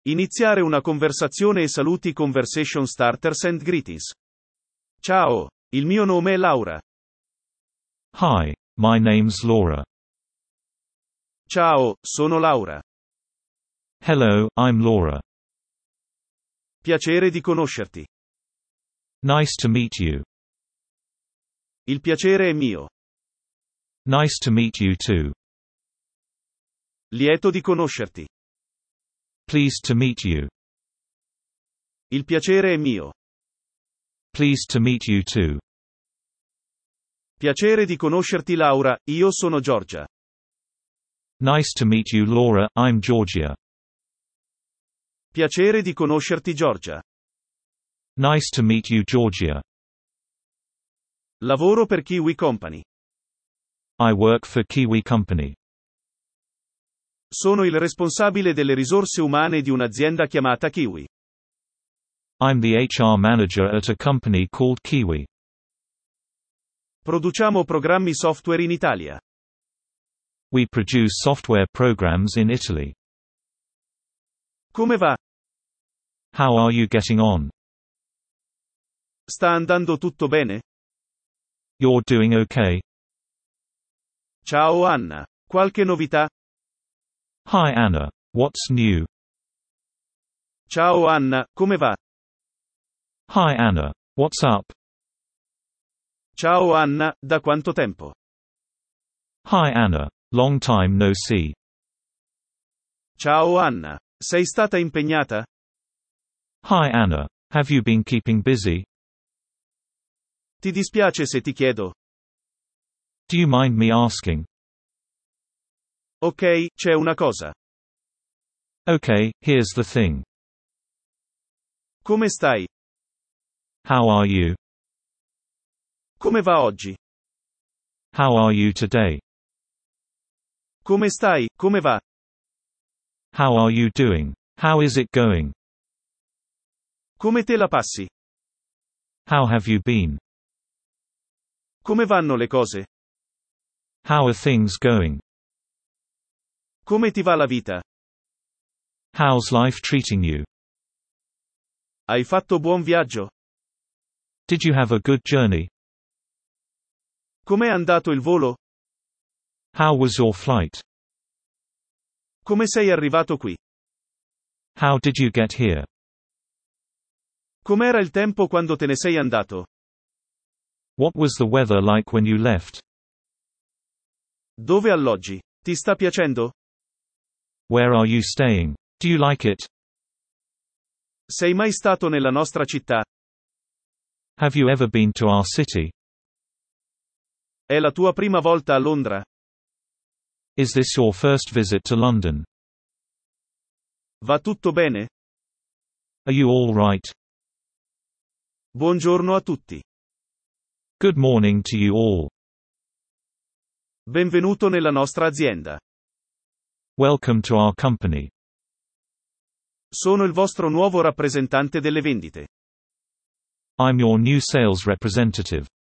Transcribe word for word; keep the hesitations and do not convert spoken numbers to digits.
Iniziare una conversazione e saluti conversation starters and greetings. Ciao, il mio nome è Laura. Hi, my name's Laura. Ciao, sono Laura. Hello, I'm Laura. Piacere di conoscerti. Nice to meet you. Il piacere è mio. Nice to meet you too. Lieto di conoscerti. Pleased to meet you. Il piacere è mio. Pleased to meet you too. Piacere di conoscerti Laura, io sono Giorgia. Nice to meet you Laura, I'm Georgia. Piacere di conoscerti Giorgia. Nice to meet you Georgia. Lavoro per Kiwi Company. I work for Kiwi Company. Sono il responsabile delle risorse umane di un'azienda chiamata Kiwi. I'm the H R manager at a company called Kiwi. Produciamo programmi software in Italia. We produce software programs in Italy. Come va? How are you getting on? Sta andando tutto bene? You're doing okay? Ciao Anna. Qualche novità? Hi Anna. What's new? Ciao Anna, come va? Hi Anna. What's up? Ciao Anna, da quanto tempo? Hi Anna. Long time no see. Ciao Anna. Sei stata impegnata? Hi Anna. Have you been keeping busy? Ti dispiace se ti chiedo? Do you mind me asking? Ok, c'è una cosa. Okay, here's the thing. Come stai? How are you? Come va oggi? How are you today? Come stai? Come va? How are you doing? How is it going? Come te la passi? How have you been? Come vanno le cose? How are things going? Come ti va la vita? How's life treating you? Hai fatto buon viaggio? Did you have a good journey? Com'è andato il volo? How was your flight? Come sei arrivato qui? How did you get here? Com'era il tempo quando te ne sei andato? What was the weather like when you left? Dove alloggi? Ti sta piacendo? Where are you staying? Do you like it? Sei mai stato nella nostra città? Have you ever been to our city? È la tua prima volta a Londra? Is this your first visit to London? Va tutto bene? Are you all right? Buongiorno a tutti. Good morning to you all. Benvenuto nella nostra azienda. Welcome to our company. Sono il vostro nuovo rappresentante delle vendite. I'm your new sales representative.